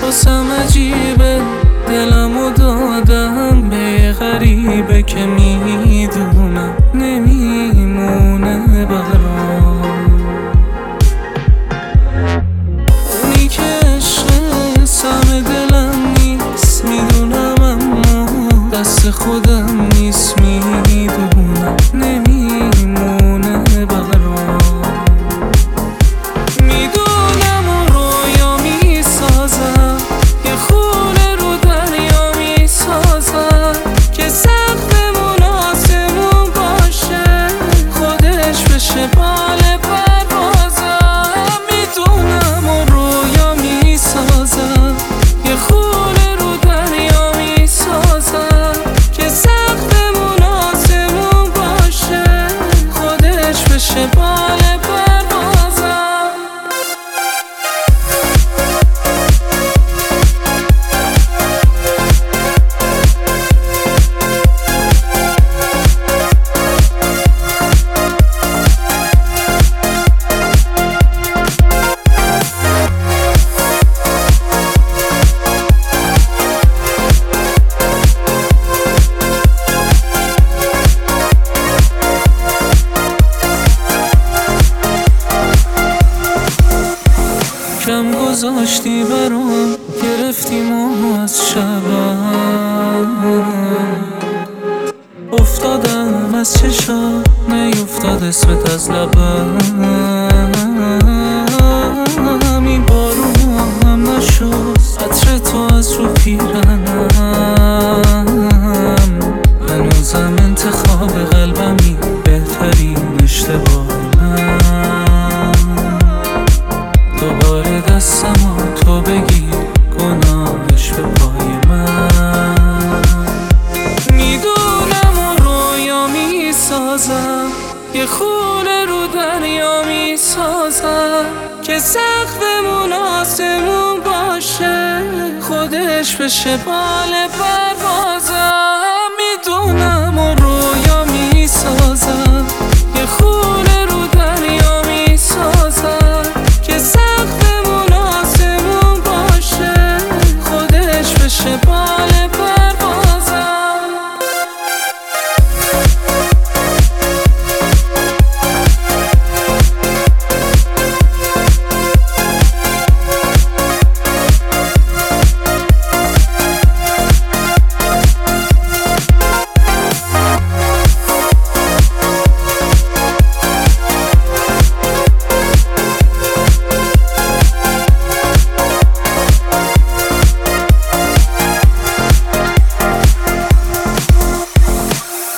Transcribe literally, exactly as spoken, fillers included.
واسم عجیبه، دلمو دادم به یه غریبه که میدونم نمیمونه برام. اونی که عشق سم دلم نیست میدونم، اما دست خودم نیست میدونم نمیمونه برام. میدونم و رویا میسازم، یه خونه رو دریا میسازم که سقف مناسمون باشه، خودش بشه بال پروازم. میدونم و رویا میسازم، یه خونه رو دریا میسازم که سقف مناسمون باشه، خودش بشه بال پروازم. کم گذاشتی برام، گرفتیم و از شبم افتادم از چشا، نیفتاد اسمت از لبم. این بارون هم نشست عطر تو از رو پیرنم، هنوزم انتخاب قلبمی بهترین اشتباهم. دوباره دستمو تو بگیر، گناهش به پای من. میدونم و رویا میسازم، یه خونه رو دریا میسازم که سقف مناسمون باشه، خودش بشه بال پروازم. میدونم و رویا میسازم،